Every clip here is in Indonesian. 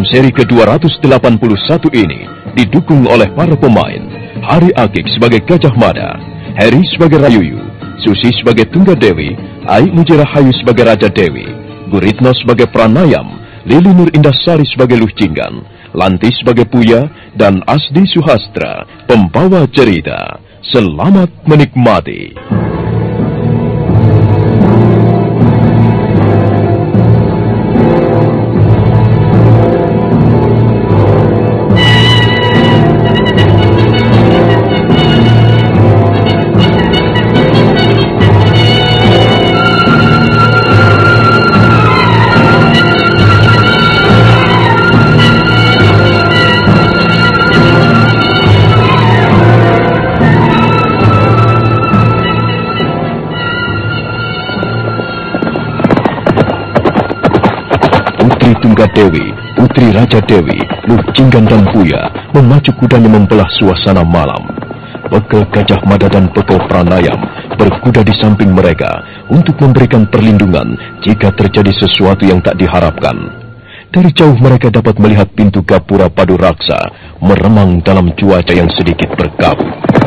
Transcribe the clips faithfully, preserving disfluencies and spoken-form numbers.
seri ke dua ratus delapan puluh satu ini didukung oleh para pemain Hari Akik sebagai Gajah Mada, Heri sebagai Rayuyu, Susi sebagai Tunggadewi, Ai Mujirahayu sebagai Raja Dewi, Guritno sebagai Pranayam, Lili Nur Indasari sebagai Luh Jinggan, Lanti sebagai Puya, dan Asdi Suhastra, pembawa cerita. Selamat menikmati. Tunggadewi, Putri Raja Dewi, Luh Jinggan dan Puya memacu kudanya membelah suasana malam. Bekel Gajah Mada dan Bekel Pranayam berkuda di samping mereka untuk memberikan perlindungan jika terjadi sesuatu yang tak diharapkan. Dari jauh mereka dapat melihat pintu gapura padu raksa meremang dalam cuaca yang sedikit berkabut.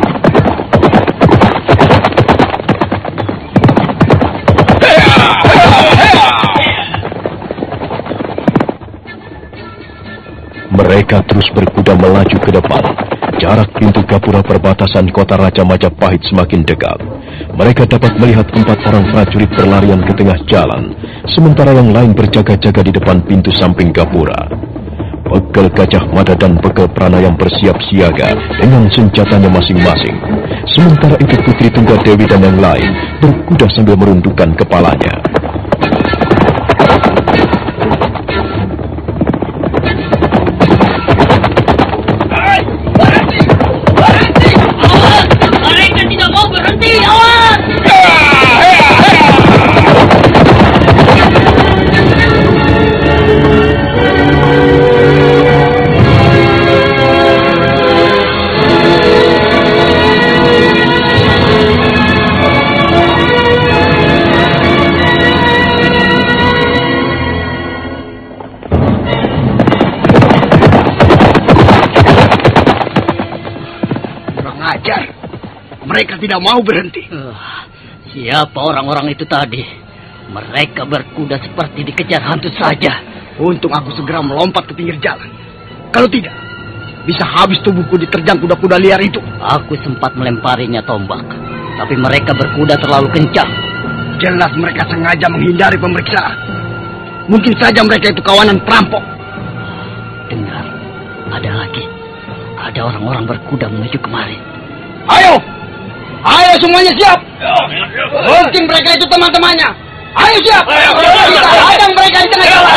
Mereka terus berkuda melaju ke depan. Jarak pintu gapura perbatasan kota Raja Majapahit semakin dekat. Mereka dapat melihat empat orang prajurit berlarian ke tengah jalan, sementara yang lain berjaga-jaga di depan pintu samping gapura. Bekel Gajah Mada dan Bekel Pranayam bersiap siaga dengan senjatanya masing-masing. Sementara itu Putri Tunggadewi dan yang lain berkuda sambil merundukkan kepalanya. Mereka tidak mau berhenti. Uh, siapa orang-orang itu tadi? Mereka berkuda seperti dikejar hantu saja. Untung aku segera melompat ke pinggir jalan. Kalau tidak, bisa habis tubuhku diterjang kuda-kuda liar itu. Aku sempat melemparinya tombak, tapi mereka berkuda terlalu kencang. Jelas mereka sengaja menghindari pemeriksaan. Mungkin saja mereka itu kawanan perampok. Dengar, ada lagi. Ada orang-orang berkuda menuju kemari. Ayo! Ayo semuanya siap! Mungkin mereka itu teman-temannya. Ayo siap! Kita hadang mereka di tengah jalan.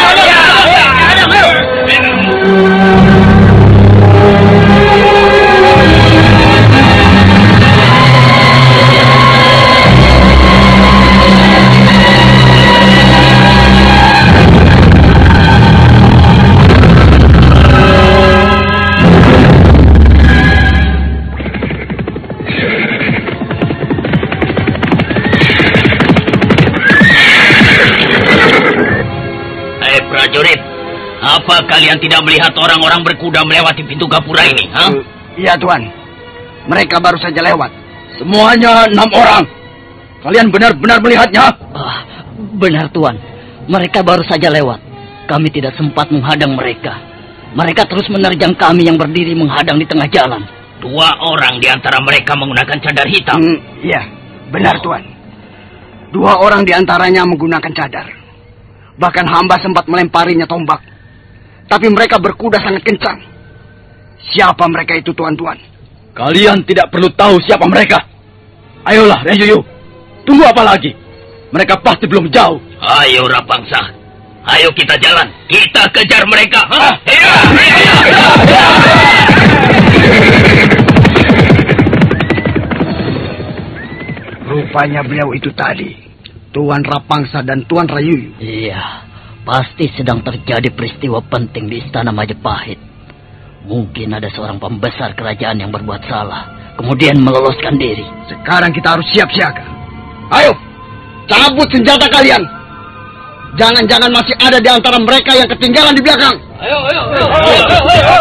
Prajurit, apa kalian tidak melihat orang-orang berkuda melewati pintu gapura ini? Ha? Uh, iya, Tuan. Mereka baru saja lewat. Semuanya enam orang. Kalian benar-benar melihatnya? Uh, benar, Tuan. Mereka baru saja lewat. Kami tidak sempat menghadang mereka. Mereka terus menerjang kami yang berdiri menghadang di tengah jalan. Dua orang di antara mereka menggunakan cadar hitam. Hmm, iya, benar, oh. Tuan. Dua orang di antaranya menggunakan cadar. Bahkan hamba sempat melemparinya tombak. Tapi mereka berkuda sangat kencang. Siapa mereka itu, tuan-tuan? Kalian tidak perlu tahu siapa mereka. Ayolah, Rayuyu. Tunggu apa lagi? Mereka pasti belum jauh. Ayo, Rapangsa. Ayo kita jalan. Kita kejar mereka. Ah. Hiya, hiya, hiya. Rupanya beliau itu tadi. Tuan Rapangsa dan Tuan Rayuyu. Iya, pasti sedang terjadi peristiwa penting di Istana Majapahit. Mungkin ada seorang pembesar kerajaan yang berbuat salah, kemudian meloloskan diri. Sekarang kita harus siap siaga. Ayo, cabut senjata kalian. Jangan-jangan masih ada di antara mereka yang ketinggalan di belakang. Ayo, ayo, ayo, ayo, ayo, ayo.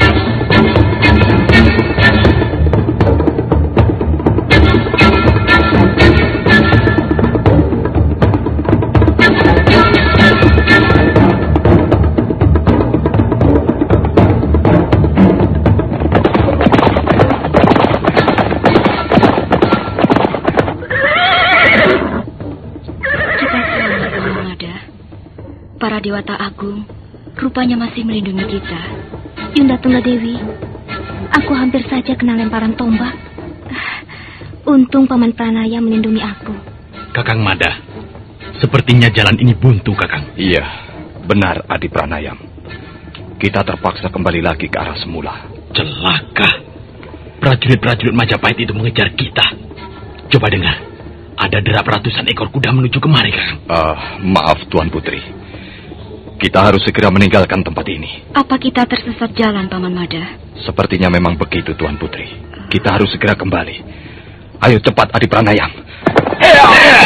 Para Dewata Agung rupanya masih melindungi kita. Yunda Tunggadewi, aku hampir saja kena lemparan tombak. Untung Paman Pranaya melindungi aku. Kakang Mada, sepertinya jalan ini buntu, Kakang. Iya, benar Adi Pranayam. Kita terpaksa kembali lagi ke arah semula. Celaka. Prajurit-prajurit Majapahit itu mengejar kita. Coba dengar, ada derap ratusan ekor kuda menuju kemari, Kakang. Uh, maaf Tuan Putri. Kita harus segera meninggalkan tempat ini. Apa kita tersesat jalan, Paman Mada? Sepertinya memang begitu, Tuan Putri. Kita harus segera kembali. Ayo cepat, Adi Pranayam. Ayo,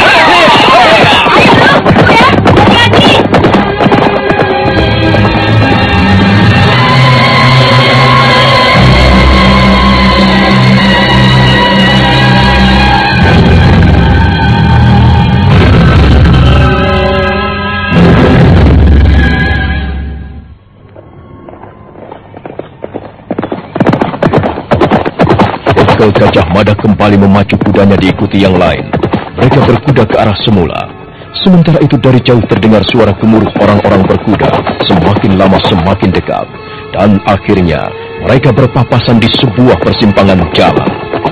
hati-hati! Gajah Mada kembali memacu kudanya diikuti yang lain. Mereka berkuda ke arah semula. Sementara itu dari jauh terdengar suara gemuruh orang-orang berkuda. Semakin lama semakin dekat. Dan akhirnya mereka berpapasan di sebuah persimpangan jalan.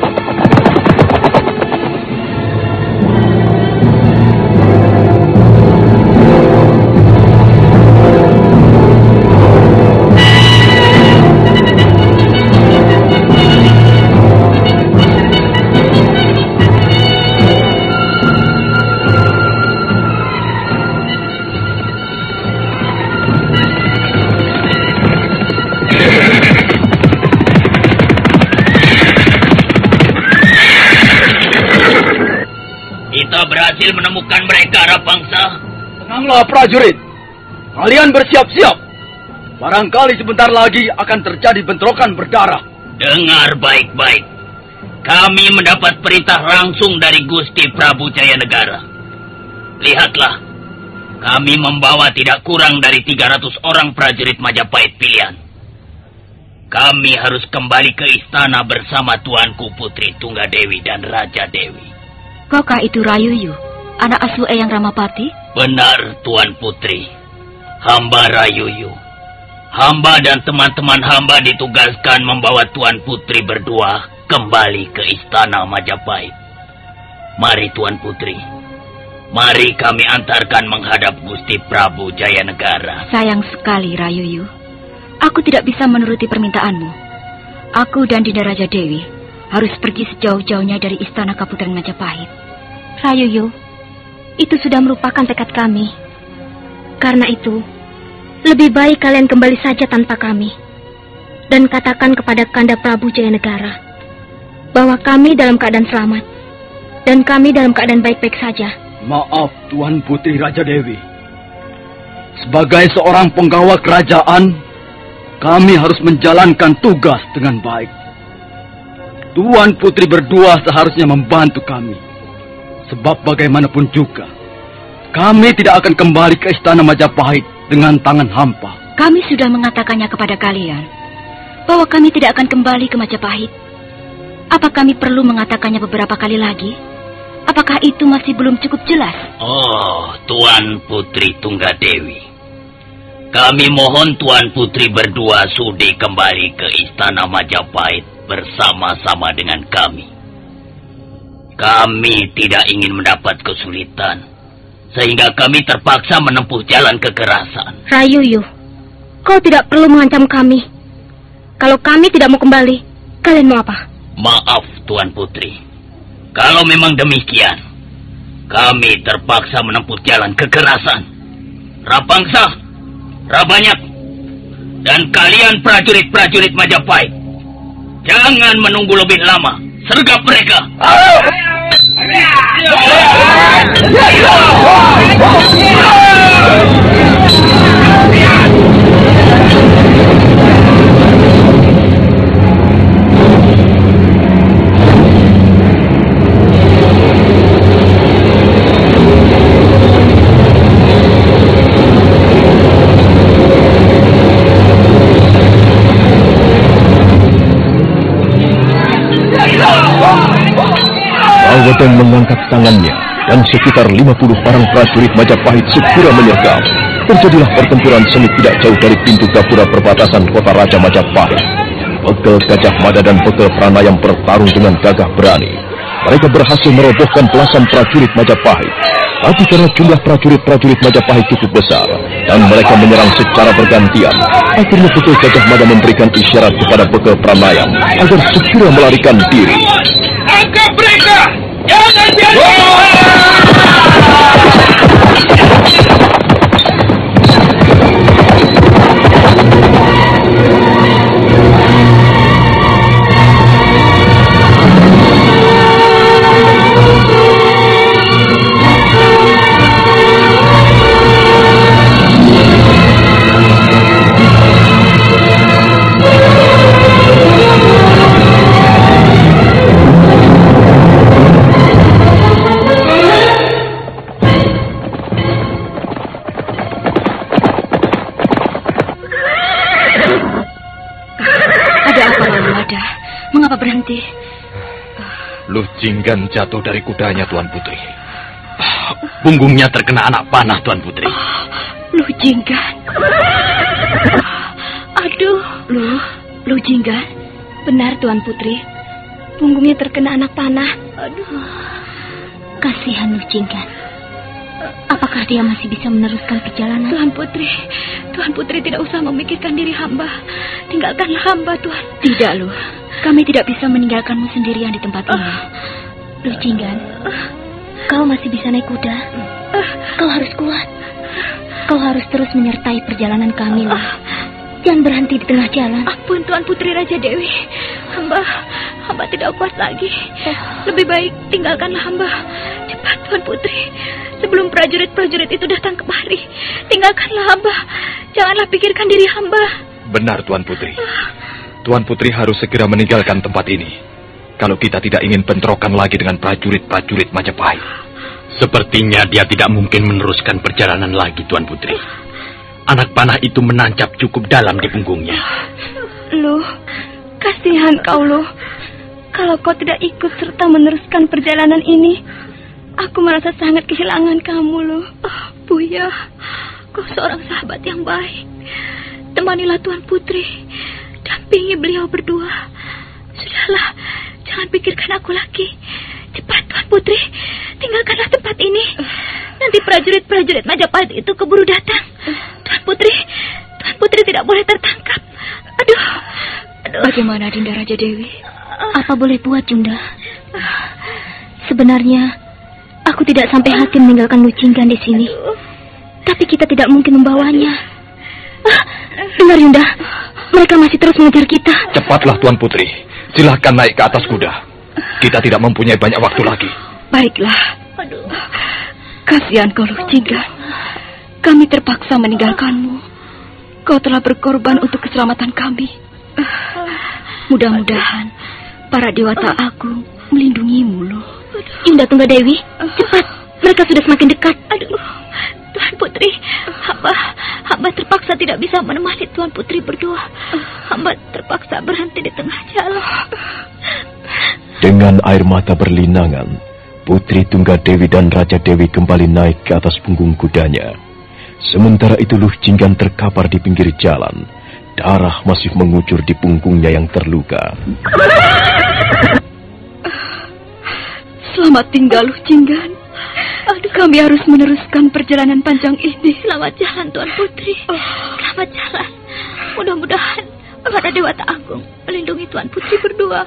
Berhasil menemukan mereka, Rapangsa. Tenanglah prajurit. Kalian bersiap-siap. Barangkali sebentar lagi akan terjadi bentrokan berdarah. Dengar baik-baik. Kami mendapat perintah langsung dari Gusti Prabu Jayanegara. Lihatlah. Kami membawa tidak kurang dari tiga ratus orang prajurit Majapahit pilihan. Kami harus kembali ke istana bersama Tuanku Putri Tunggadewi dan Raja Dewi. Kaukah itu Rayuyu, anak asuh Eyang Ramapati? Benar, Tuan Putri. Hamba Rayuyu. Hamba dan teman-teman hamba ditugaskan membawa Tuan Putri berdua kembali ke istana Majapahit. Mari, Tuan Putri. Mari kami antarkan menghadap Gusti Prabu Jayanegara. Sayang sekali, Rayuyu. Aku tidak bisa menuruti permintaanmu. Aku dan Dinda Raja Dewi harus pergi sejauh-jauhnya dari istana Kaputeran Majapahit. Rayuyu, itu sudah merupakan tekad kami. Karena itu, lebih baik kalian kembali saja tanpa kami. Dan katakan kepada Kanda Prabu Jayanegara bahwa kami dalam keadaan selamat. Dan kami dalam keadaan baik-baik saja. Maaf, Tuan Putri Raja Dewi. Sebagai seorang penggawa kerajaan, kami harus menjalankan tugas dengan baik. Tuan Putri berdua seharusnya membantu kami. Sebab bagaimanapun juga, kami tidak akan kembali ke istana Majapahit dengan tangan hampa. Kami sudah mengatakannya kepada kalian, bahwa kami tidak akan kembali ke Majapahit. Apa kami perlu mengatakannya beberapa kali lagi? Apakah itu masih belum cukup jelas? Oh, Tuan Putri Tunggadewi. Kami mohon Tuan Putri berdua sudi kembali ke istana Majapahit bersama-sama dengan kami. Kami tidak ingin mendapat kesulitan, sehingga kami terpaksa menempuh jalan kekerasan. Rayuyu, kau tidak perlu mengancam kami. Kalau kami tidak mau kembali, kalian mau apa? Maaf, Tuan Putri. Kalau memang demikian, kami terpaksa menempuh jalan kekerasan. Rapangsa, Rabanyak, dan kalian prajurit-prajurit Majapahit, jangan menunggu lebih lama. Sergap mereka. Ayo! Wedeng mengangkat tangannya dan sekitar lima puluh orang prajurit Majapahit segera menyergap. Terjadilah pertempuran sengit tidak jauh dari pintu gapura perbatasan kota Raja Majapahit. Bekel Gajah Mada dan Bekel Pranayam bertarung dengan gagah berani. Mereka berhasil merobohkan belasan prajurit Majapahit. Tapi karena jumlah prajurit-prajurit Majapahit cukup besar dan mereka menyerang secara bergantian, akhirnya Bekel Gajah Mada memberikan isyarat kepada Bekel Pranayam agar segera melarikan diri. Tangkap mereka! Jangan biarkan! Berhenti. Luh Jinggan jatuh dari kudanya, Tuan Putri. Punggungnya terkena anak panah, Tuan Putri. Oh, Luh Jinggan. Aduh, Luh, Luh Jinggan. Benar, Tuan Putri. Punggungnya terkena anak panah. Aduh. Kasihan Luh Jinggan. Apakah dia masih bisa meneruskan perjalanan? Tuan Putri, Tuan Putri tidak usah memikirkan diri hamba. Tinggalkanlah hamba, Tuan. Tidak, Luh. Kami tidak bisa meninggalkanmu sendirian di tempat ini. Luh Jinggan, kau masih bisa naik kuda. Kau harus kuat. Kau harus terus menyertai perjalanan kami, Luh. Jangan berhenti di tengah jalan. Ampun, Tuan Putri Raja Dewi. Hamba, hamba tidak kuat lagi. Lebih baik tinggalkanlah hamba. Cepat, Tuan Putri. Sebelum prajurit-prajurit itu datang kemari. Tinggalkanlah hamba. Janganlah pikirkan diri hamba. Benar, Tuan Putri. Tuan Putri harus segera meninggalkan tempat ini. Kalau kita tidak ingin bentrokan lagi dengan prajurit-prajurit Majapahit. Sepertinya dia tidak mungkin meneruskan perjalanan lagi, Tuan Putri. Anak panah itu menancap cukup dalam di punggungnya. Luh, kasihan kau, Luh. Kalau kau tidak ikut serta meneruskan perjalanan ini, aku merasa sangat kehilangan kamu, Luh. Oh, Buya, kau seorang sahabat yang baik. Temanilah Tuan Putri. Dampingi beliau berdua. Sudahlah, jangan pikirkan aku lagi. Cepat, Tuan Putri, tinggalkanlah tempat ini. Nanti prajurit-prajurit Majapahit itu keburu datang. Tuan Putri, Tuan Putri tidak boleh tertangkap. Aduh, aduh. Bagaimana Dinda Raja Dewi? Apa boleh buat, Junda? Sebenarnya, aku tidak sampai hati meninggalkan Luh Jinggan di sini. Tapi kita tidak mungkin membawanya. Ah, dengar, Yunda. Mereka masih terus mengejar kita. Cepatlah, Tuan Putri. Silahkan naik ke atas kuda. Kita tidak mempunyai banyak waktu lagi. Baiklah. Aduh. Kasihan kau, Luh Jinggan. Kami terpaksa meninggalkanmu. Kau telah berkorban untuk keselamatan kami. Mudah-mudahan para dewata agung melindungimu, Luh. Yunda Tunggadewi, cepat. Mereka sudah semakin dekat. Aduh. Tuan Putri, hamba, hamba terpaksa tidak bisa menemani Tuan Putri berdua. Hamba terpaksa berhenti di tengah jalan. Dengan air mata berlinangan, Putri Tunggadewi dan Raja Dewi kembali naik ke atas punggung kudanya. Sementara itu Luh Jinggan terkapar di pinggir jalan. Darah masih mengucur di punggungnya yang terluka. Selamat tinggal, Luh Jinggan. Aduh, kami harus meneruskan perjalanan panjang ini. Selamat jalan, Tuan Putri. Selamat jalan. Mudah-mudahan para dewata agung melindungi Tuan Putri berdua.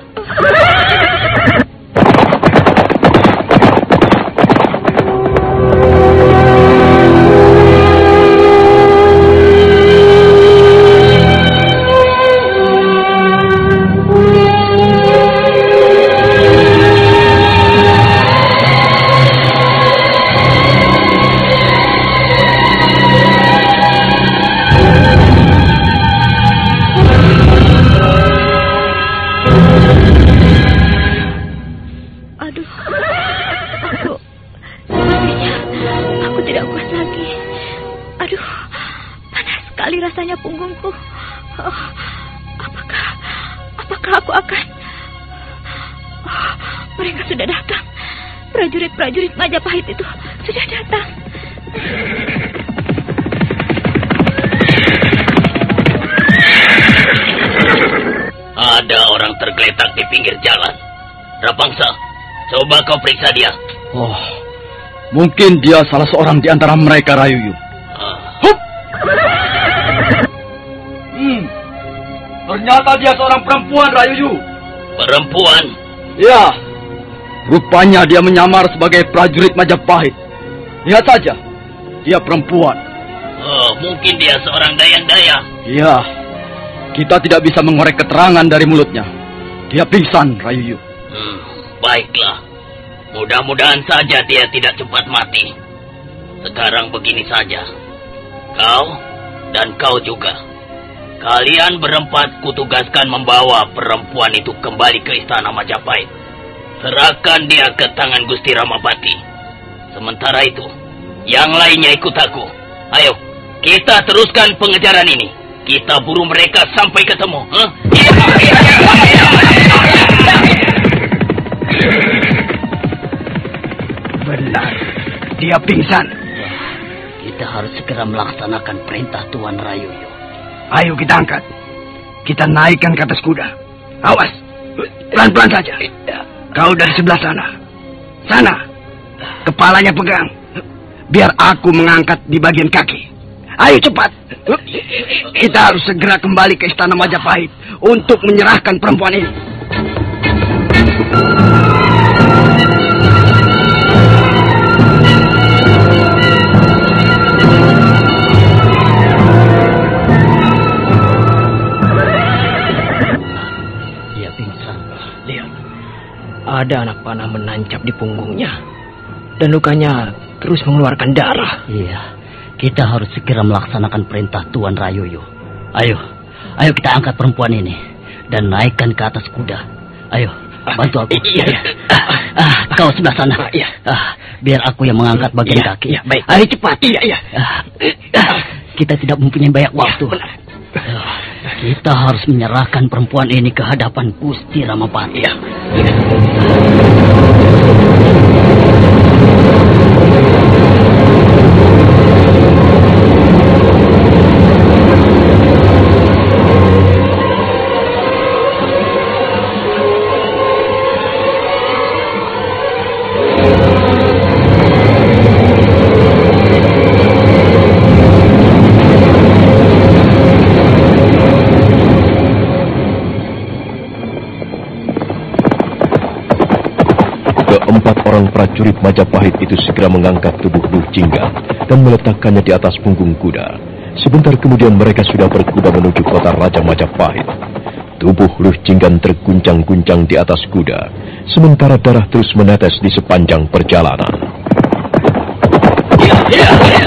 prajurit-prajurit Majapahit itu sudah datang. Ada orang tergeletak di pinggir jalan. Rapangsa, coba kau periksa dia. Oh, mungkin dia salah seorang di antara mereka, Rayuyu. Ah. Hup! Hmm, ternyata dia seorang perempuan, Rayuyu. Perempuan? Ya, rupanya dia menyamar sebagai prajurit Majapahit. Lihat saja, dia perempuan. Oh, mungkin dia seorang dayang-dayang. Ya, kita tidak bisa mengorek keterangan dari mulutnya. Dia pingsan, Rayuyu. Hmm, baiklah. Mudah-mudahan saja dia tidak cepat mati. Sekarang begini saja. Kau dan kau juga. Kalian berempat kutugaskan membawa perempuan itu kembali ke istana Majapahit. Serahkan dia ke tangan Gusti Ramapati. Sementara itu, yang lainnya ikut aku. Ayo, kita teruskan pengejaran ini. Kita buru mereka sampai ketemu. Huh? Benar, dia pingsan. Kita harus segera melaksanakan perintah Tuan Rayuyu. Ayo kita angkat. Kita naikkan ke atas kuda. Awas, pelan-pelan saja. Kau dari sebelah sana. Sana, kepalanya pegang. Biar aku mengangkat di bagian kaki. Ayo cepat. Kita harus segera kembali ke istana Majapahit untuk menyerahkan perempuan ini. Dia pingsan. Lihat, ada anak panah menancap di punggungnya. Dan lukanya terus mengeluarkan darah. Iya, kita harus segera melaksanakan perintah Tuan Rayuyu. Ayo, ayo kita angkat perempuan ini dan naikkan ke atas kuda. Ayo, bantu aku. Iya, iya. Ah, kau sebelah sana. Ah, iya. Ah, biar aku yang mengangkat bagian iya, kaki. Iya, baik. Ayo cepat. Iya, iya. Ah, ah, kita tidak mempunyai banyak waktu. Iya, benar. Ah, kita harus menyerahkan perempuan ini ke hadapan Gusti Ramapati. Iya. Iya. Keempat orang prajurit Majapahit itu segera mengangkat tubuh Luh Jinggan dan meletakkannya di atas punggung kuda. Sebentar kemudian mereka sudah berkuda menuju kota Raja Majapahit. Tubuh Luh Jinggan terguncang-guncang di atas kuda, sementara darah terus menetes di sepanjang perjalanan. Ya, ya, ya.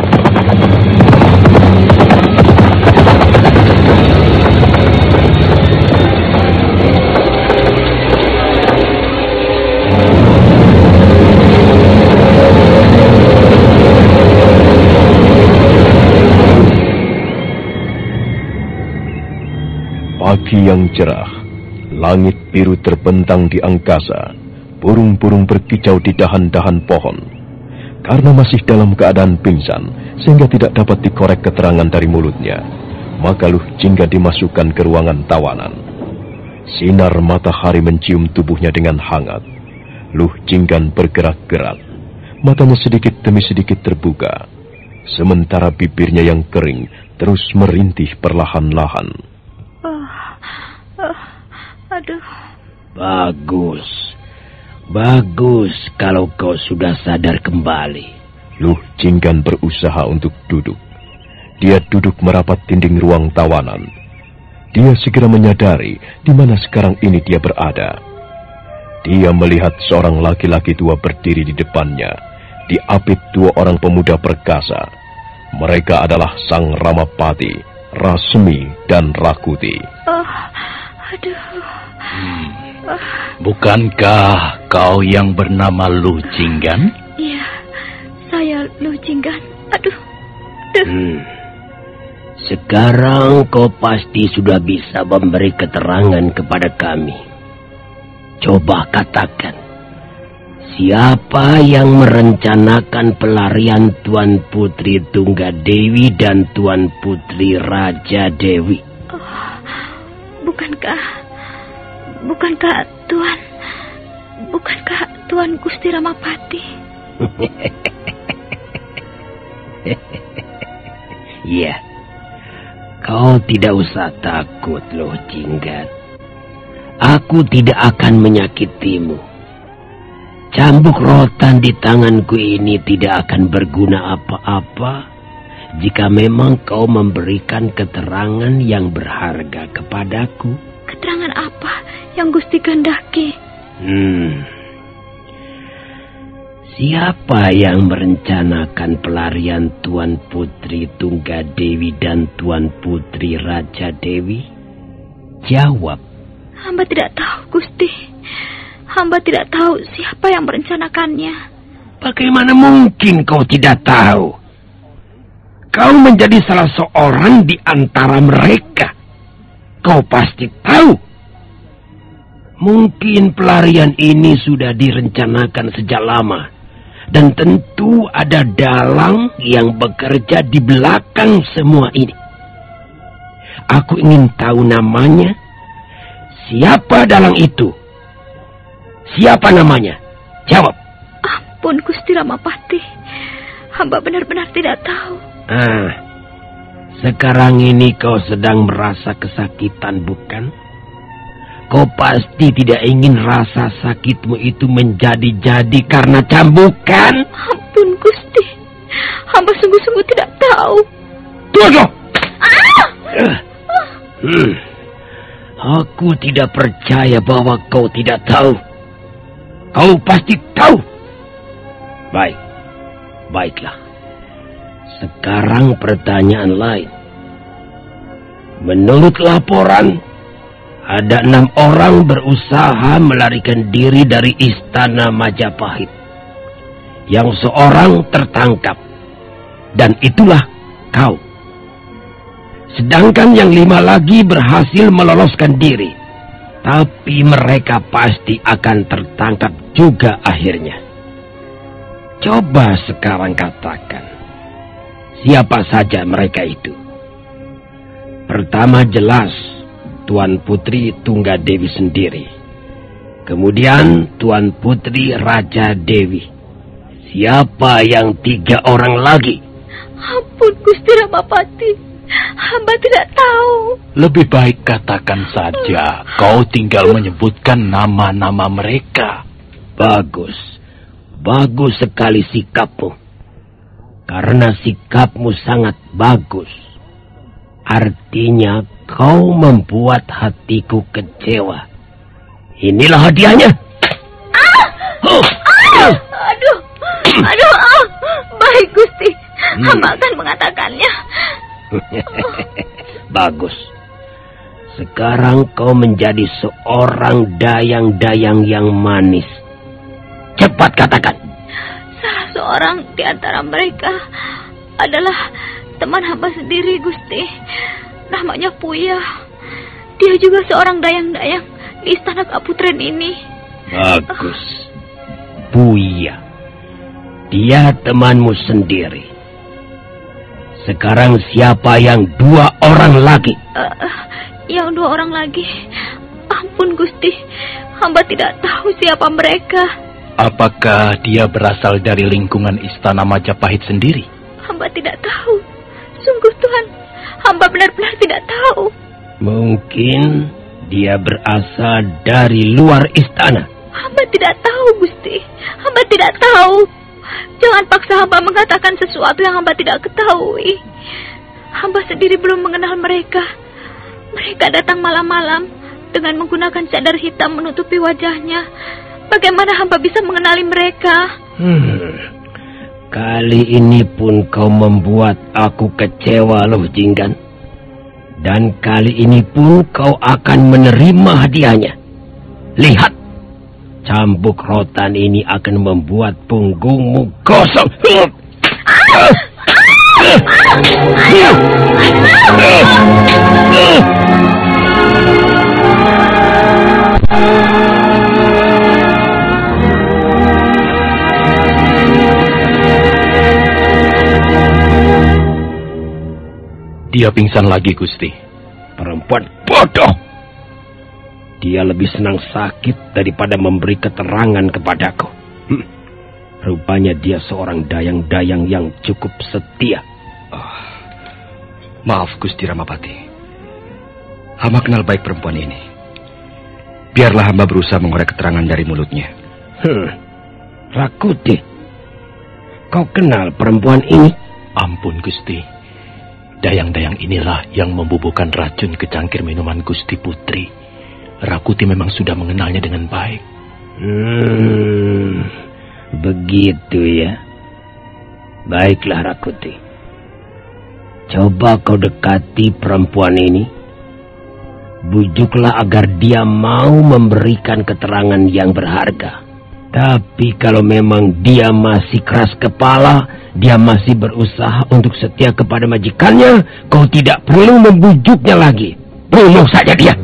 Pagi yang cerah, langit biru terbentang di angkasa, burung-burung berkicau di dahan-dahan pohon. Karena masih dalam keadaan pingsan, sehingga tidak dapat dikorek keterangan dari mulutnya, maka Luh Jinggan dimasukkan ke ruangan tawanan. Sinar matahari mencium tubuhnya dengan hangat. Luh Jinggan bergerak-gerak, matanya sedikit demi sedikit terbuka, sementara bibirnya yang kering terus merintih perlahan-lahan. Oh, aduh. Bagus. Bagus kalau kau sudah sadar kembali. Luh Jinggan berusaha untuk duduk. Dia duduk merapat dinding ruang tawanan. Dia segera menyadari di mana sekarang ini dia berada. Dia melihat seorang laki-laki tua berdiri di depannya, diapit dua orang pemuda perkasa. Mereka adalah Sang Ramapati, Rasmi, dan Rakuti. Oh, aduh. Hmm. Bukankah kau yang bernama Luh Jinggan? Iya, saya Luh Jinggan. Aduh, aduh. Hmm. Sekarang kau pasti sudah bisa memberi keterangan kepada kami. Coba katakan, Siapa yang merencanakan pelarian Tuan Putri Tunggadewi dan Tuan Putri Raja Dewi? Oh, bukankah, bukankah Tuan, bukankah Tuan Gusti Ramapati? Iya, kau tidak usah takut loh, Jinggat. Aku tidak akan menyakitimu. Cambuk rotan di tanganku ini tidak akan berguna apa-apa jika memang kau memberikan keterangan yang berharga kepadaku. Keterangan apa yang Gusti kehendaki? Hmm. Siapa yang merencanakan pelarian Tuan Putri Tunggadewi dan Tuan Putri Raja Dewi? Jawab. Hamba tidak tahu, Gusti. Hamba tidak tahu siapa yang merencanakannya. Bagaimana mungkin kau tidak tahu? Kau menjadi salah seorang di antara mereka. Kau pasti tahu. Mungkin pelarian ini sudah direncanakan sejak lama. Dan tentu ada dalang yang bekerja di belakang semua ini. Aku ingin tahu namanya. Siapa dalang itu? Siapa namanya? Jawab. Ampun, Gusti Ramapati. Hamba benar-benar tidak tahu. Ah, sekarang ini kau sedang merasa kesakitan, bukan? Kau pasti tidak ingin rasa sakitmu itu menjadi-jadi karena cambukan. Ampun, Gusti. Hamba sungguh-sungguh tidak tahu. Tunggu. Ah! Hmm. Aku tidak percaya bahwa kau tidak tahu. Kau pasti tahu. Baik. Baiklah. Sekarang pertanyaan lain. Menurut laporan, ada enam orang berusaha melarikan diri dari istana Majapahit. Yang seorang tertangkap. Dan itulah kau. Sedangkan yang lima lagi berhasil meloloskan diri. Tapi mereka pasti akan tertangkap juga akhirnya. Coba sekarang katakan, siapa saja mereka itu? Pertama jelas, Tuan Putri Tunggadewi sendiri. Kemudian Tuan Putri Raja Dewi. Siapa yang tiga orang lagi? Ampun, Gusti Ramapati. Hamba tidak tahu. Lebih baik katakan saja. Kau tinggal menyebutkan nama-nama mereka. Bagus. Bagus sekali sikapmu. Karena sikapmu sangat bagus. Artinya kau membuat hatiku kecewa. Inilah hadiahnya. Ah! Oh. Ah! Aduh. Aduh. Ah! Baik, Gusti. Hmm. Hamba akan mengatakannya. Bagus. Sekarang kau menjadi seorang dayang-dayang yang manis. Cepat katakan. Salah seorang di antara mereka adalah teman hamba sendiri, Gusti. Namanya Puya. Dia juga seorang dayang-dayang di istana Kaputren ini. Bagus. Puya. Dia temanmu sendiri. Sekarang siapa yang dua orang lagi? Uh, yang dua orang lagi. Ampun, Gusti. Hamba tidak tahu siapa mereka. Apakah dia berasal dari lingkungan istana Majapahit sendiri? Hamba tidak tahu. Sungguh, Tuhan. Hamba benar-benar tidak tahu. Mungkin dia berasal dari luar istana. Hamba tidak tahu, Gusti. Hamba tidak tahu. Jangan paksa hamba mengatakan sesuatu yang hamba tidak ketahui. Hamba sendiri belum mengenal mereka. Mereka datang malam-malam dengan menggunakan cadar hitam menutupi wajahnya. Bagaimana hamba bisa mengenali mereka? Hmm. Kali ini pun kau membuat aku kecewa loh, Jinggan. Dan kali ini pun kau akan menerima hadiahnya. Lihat. Cambuk rotan ini akan membuat punggungmu gosong. Dia pingsan lagi, Gusti. Perempuan bodoh. Dia lebih senang sakit daripada memberi keterangan kepadaku. Hm. Rupanya dia seorang dayang-dayang yang cukup setia. Oh, maaf, Gusti Ramapati. Hamba kenal baik perempuan ini. Biarlah hamba berusaha mengorek keterangan dari mulutnya. Hmm. Rakuti, kau kenal perempuan ini? Ampun, Gusti. Dayang-dayang inilah yang membubuhkan racun ke cangkir minuman Gusti Putri. Rakuti memang sudah mengenalnya dengan baik. Hmm, begitu ya. Baiklah, Rakuti. Coba kau dekati perempuan ini. Bujuklah agar dia mau memberikan keterangan yang berharga. Tapi kalau memang dia masih keras kepala, dia masih berusaha untuk setia kepada majikannya, kau tidak perlu membujuknya lagi. Bunuh saja dia.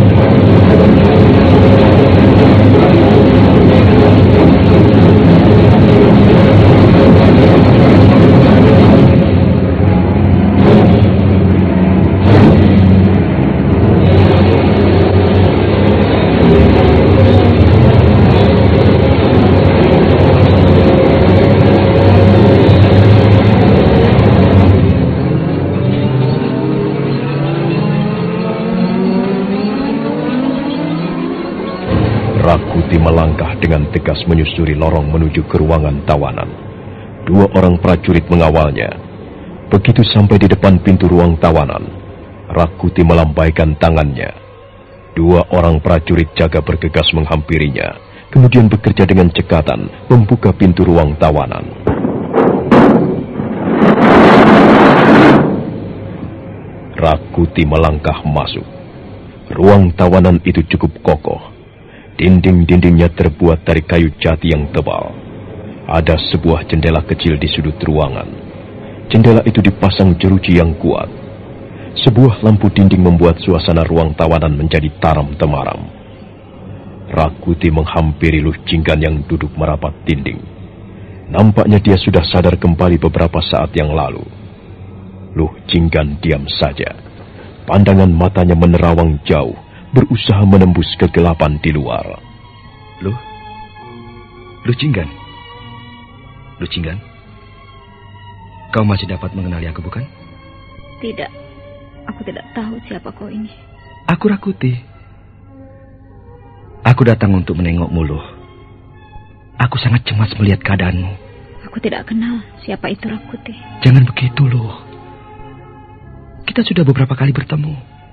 Rakuti melangkah dengan tegas menyusuri lorong menuju ke ruangan tawanan. Dua orang prajurit mengawalnya. Begitu sampai di depan pintu ruang tawanan, Rakuti melambaikan tangannya. Dua orang prajurit jaga bergegas menghampirinya, kemudian bekerja dengan cekatan membuka pintu ruang tawanan. Rakuti melangkah masuk. Ruang tawanan itu cukup kokoh. Dinding-dindingnya terbuat dari kayu jati yang tebal. Ada sebuah jendela kecil di sudut ruangan. Jendela itu dipasang jeruji yang kuat. Sebuah lampu dinding membuat suasana ruang tawanan menjadi taram-temaram. Rakuti menghampiri Luh Jinggan yang duduk merapat dinding. Nampaknya dia sudah sadar kembali beberapa saat yang lalu. Luh Jinggan diam saja. Pandangan matanya menerawang jauh, berusaha menembus kegelapan di luar. Luh? Luh Jinggan? Luh Jinggan? Kau masih dapat mengenali aku, bukan? Tidak. Aku tidak tahu siapa kau ini. Aku Rakuti. Aku datang untuk menengokmu, Luh. Aku sangat cemas melihat keadaanmu. Aku tidak kenal siapa itu Rakuti. Jangan begitu, Luh. Kita sudah beberapa kali bertemu.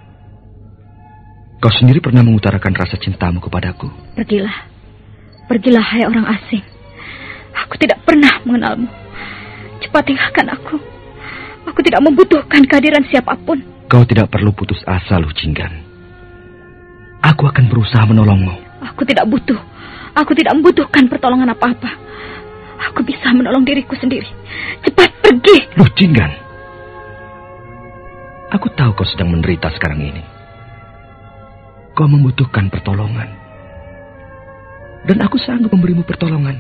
Kau sendiri pernah mengutarakan rasa cintamu kepadaku. Pergilah. Pergilah, hai orang asing. Aku tidak pernah mengenalmu. Cepat tinggalkan aku. Aku tidak membutuhkan kehadiran siapapun. Kau tidak perlu putus asa, Luh Jinggan. Aku akan berusaha menolongmu. Aku tidak butuh. Aku tidak membutuhkan pertolongan apa-apa. Aku bisa menolong diriku sendiri. Cepat pergi. Luh Jinggan. Aku tahu kau sedang menderita sekarang ini. Kau membutuhkan pertolongan. Dan aku sanggup memberimu pertolongan.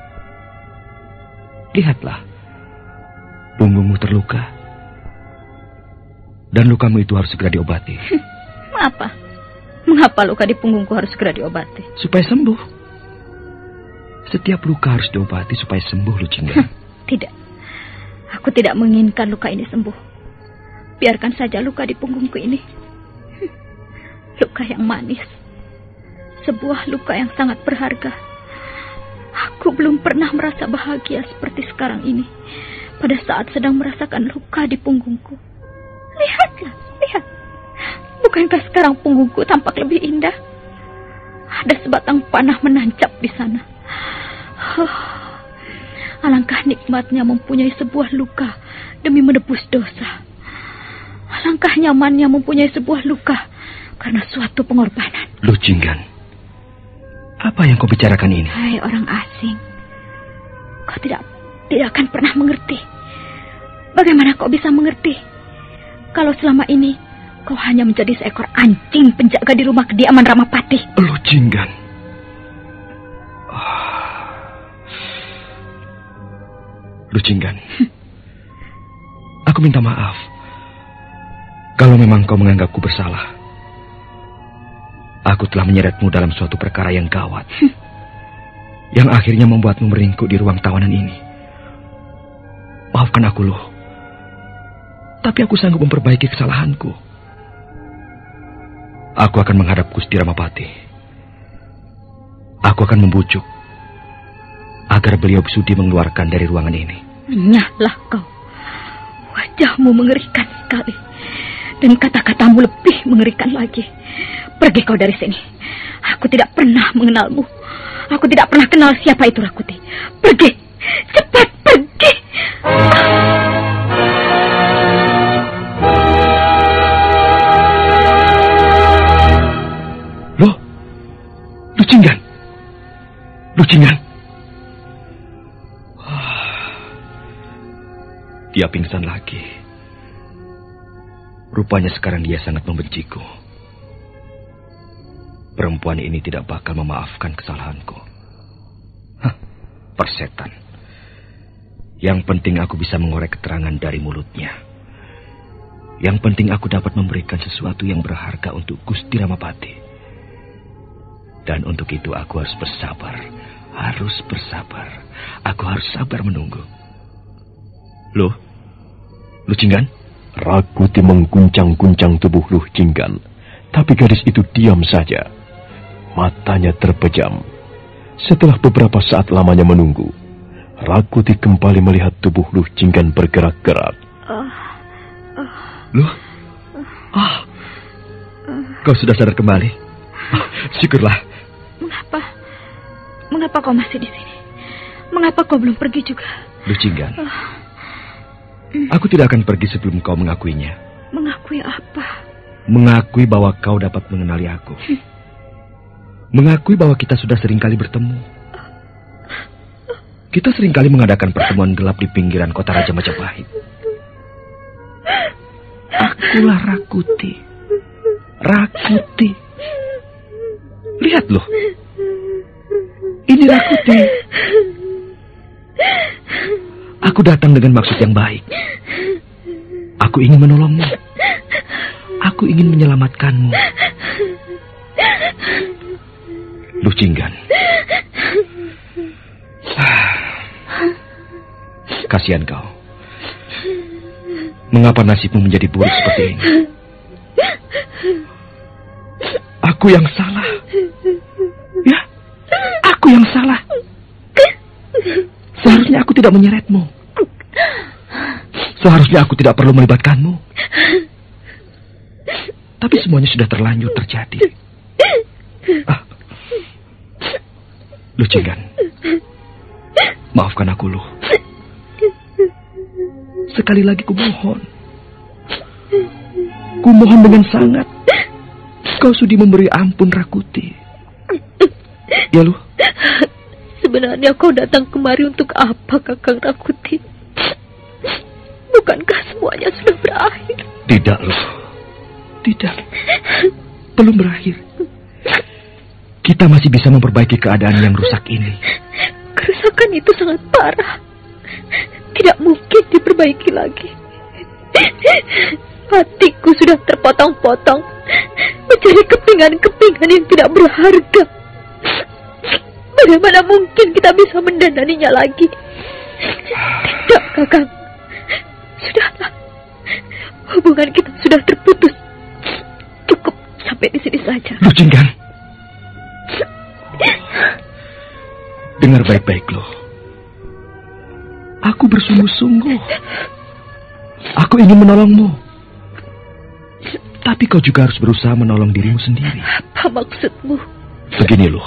Lihatlah. Punggungmu terluka. Dan lukamu itu harus segera diobati. Apa? Mengapa luka di punggungku harus segera diobati? Supaya sembuh. Setiap luka harus diobati supaya sembuh, Luh Jinggan. Tidak. Aku tidak menginginkan luka ini sembuh. Biarkan saja luka di punggungku ini. Luka yang manis. Sebuah luka yang sangat berharga. Aku belum pernah merasa bahagia seperti sekarang ini. Pada saat sedang merasakan luka di punggungku. Lihatlah, lihat. Bukankah sekarang punggungku tampak lebih indah? Ada sebatang panah menancap di sana. Oh, alangkah nikmatnya mempunyai sebuah luka demi menebus dosa. Alangkah nyamannya mempunyai sebuah luka karena suatu pengorbanan. Luh Jinggan, apa yang kau bicarakan ini? Hai orang asing, kau tidak tidak akan pernah mengerti. Bagaimana kau bisa mengerti kalau selama ini kau hanya menjadi seekor anjing penjaga di rumah kediaman Ramapati? Luh Jinggan, oh. Luh Jinggan, aku minta maaf. Kalau memang kau menganggapku bersalah, aku telah menyeretmu dalam suatu perkara yang gawat, yang akhirnya membuatmu meringkuk di ruang tawanan ini. Maafkan aku, Luh. Tapi aku sanggup memperbaiki kesalahanku. Aku akan menghadap Gusti Ramapati. Aku akan membujuk agar beliau sudi mengeluarkan dari ruangan ini. Nyahlah kau. Wajahmu mengerikan sekali. Dan kata-katamu lebih mengerikan lagi. Pergi kau dari sini. Aku tidak pernah mengenalmu. Aku tidak pernah kenal siapa itu Rakuti. Pergi. Cepat pergi. Loh. Lucinggan. Lucinggan. Dia pingsan lagi. Rupanya sekarang dia sangat membenciku. Perempuan ini tidak bakal memaafkan kesalahanku. Hah, persetan. Yang penting aku bisa mengorek keterangan dari mulutnya. Yang penting aku dapat memberikan sesuatu yang berharga untuk Gusti Ramapati. Dan untuk itu aku harus bersabar. Harus bersabar. Aku harus sabar menunggu. Loh? Lucinggan? Rakuti mengguncang-guncang tubuh Luh Jinggan, tapi gadis itu diam saja. Matanya terpejam. Setelah beberapa saat lamanya menunggu, Rakuti kembali melihat tubuh Luh Jinggan bergerak-gerak. Luh? Oh, kau sudah sadar kembali? Oh, syukurlah. Mengapa? Mengapa kau masih di sini? Mengapa kau belum pergi juga? Luh Jinggan. Oh. Aku tidak akan pergi sebelum kau mengakuinya. Mengakui apa? Mengakui bahwa kau dapat mengenali aku. Hmm. Mengakui bahwa kita sudah seringkali bertemu. Kita seringkali mengadakan pertemuan gelap di pinggiran kota Raja Majapahit. Akulah Rakuti. Rakuti. Lihat loh. Ini Rakuti. Aku datang dengan maksud yang baik. Aku ingin menolongmu. Aku ingin menyelamatkanmu. Lucinggan. Kasihan kau. Mengapa nasibmu menjadi buruk seperti ini? Aku yang salah. Ya, aku yang salah. Seharusnya aku tidak menyeretmu. Seharusnya aku tidak perlu melibatkanmu. Tapi semuanya sudah terlanjur terjadi. Ah. Lucinggan. Maafkan aku, Luh. Sekali lagi kumohon. Kumohon dengan sangat. Kau sudi memberi ampun Rakuti. Ya, Luh. Sebenarnya kau datang kemari untuk apa, Kakang Rakuti? Bukankah semuanya sudah berakhir? Tidak, Luh. Tidak. Belum berakhir. Kita masih bisa memperbaiki keadaan yang rusak ini. Kerusakan itu sangat parah. Tidak mungkin diperbaiki lagi. Hatiku sudah terpotong-potong mencari kepingan-kepingan yang tidak berharga. Bagaimana mungkin kita bisa mendandaninya lagi? Tidak, Kakang. Sudahlah. Hubungan kita sudah terputus. Cukup sampai di sini saja. Lucinggan. Dengar baik-baik, Loh. Aku bersungguh-sungguh. Aku ingin menolongmu. Tapi kau juga harus berusaha menolong dirimu sendiri. Apa maksudmu? Begini, Loh.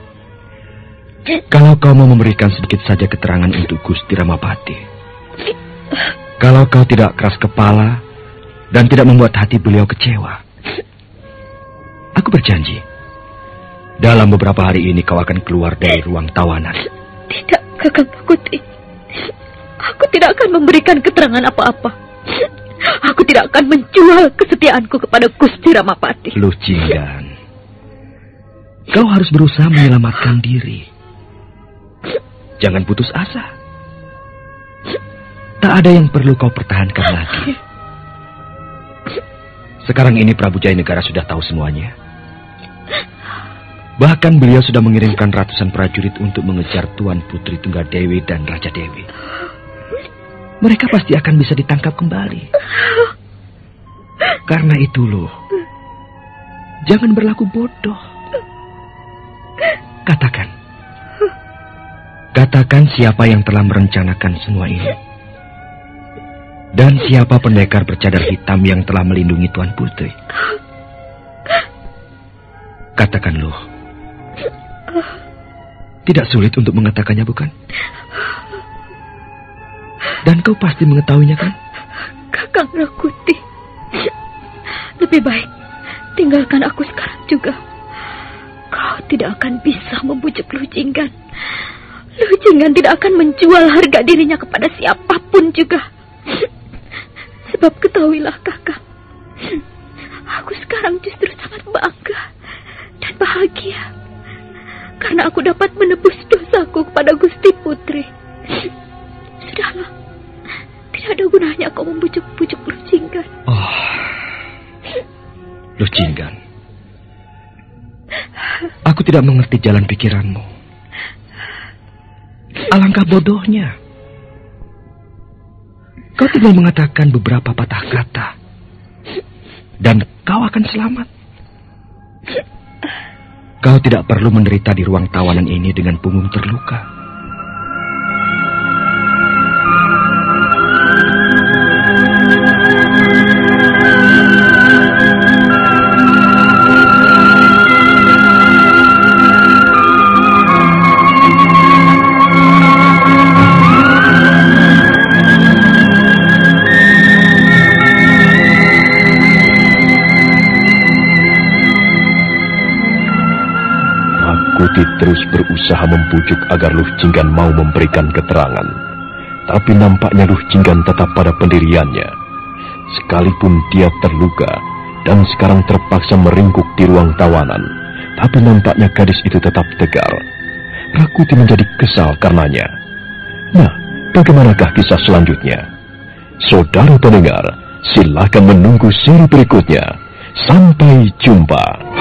Kalau kau mau memberikan sedikit saja keterangan untuk Gusti Ramapati, kalau kau tidak keras kepala dan tidak membuat hati beliau kecewa, aku berjanji, dalam beberapa hari ini kau akan keluar dari ruang tawanan. Tidak, Kakang Rakuti. Aku tidak akan memberikan keterangan apa-apa. Aku tidak akan menjual kesetiaanku kepada Gusti Ramapati. Lucinggan, kau harus berusaha menyelamatkan diri. Jangan putus asa. Tak ada yang perlu kau pertahankan lagi. Sekarang ini Prabu Jayanegara sudah tahu semuanya. Bahkan beliau sudah mengirimkan ratusan prajurit untuk mengejar Tuan Putri Tunggadewi dan Raja Dewi. Mereka pasti akan bisa ditangkap kembali. Karena itu loh, jangan berlaku bodoh. Katakan. Katakan siapa yang telah merencanakan semua ini. Dan siapa pendekar bercadar hitam yang telah melindungi Tuan Putri. Katakan loh. Tidak sulit untuk mengatakannya, bukan? Dan kau pasti mengetahuinya, kan? Kakang Rakuti, lebih baik tinggalkan aku sekarang juga. Kau tidak akan bisa membujuk Lu Jinggan. Lu Jinggan tidak akan menjual harga dirinya kepada siapapun juga. Sebab ketahuilah kakang, aku sekarang justru sangat bangga dan bahagia karena aku dapat menebus dosaku kepada Gusti Putri. Sudahlah, tidak ada gunanya kau membujuk-bujuk Lu Jinggan. Oh, Lu Jinggan, aku tidak mengerti jalan pikiranmu. Alangkah bodohnya. Kau tinggal mengatakan beberapa patah kata, dan kau akan selamat. Kau tidak perlu menderita di ruang tawanan ini dengan punggung terluka. Terus berusaha membujuk agar Luh Jinggan mau memberikan keterangan. Tapi nampaknya Luh Jinggan tetap pada pendiriannya. Sekalipun dia terluka dan sekarang terpaksa meringkuk di ruang tawanan, tapi nampaknya gadis itu tetap tegar. Rakuti menjadi kesal karenanya. Nah, bagaimanakah kisah selanjutnya? Saudara pendengar, silakan menunggu seri berikutnya. Sampai jumpa.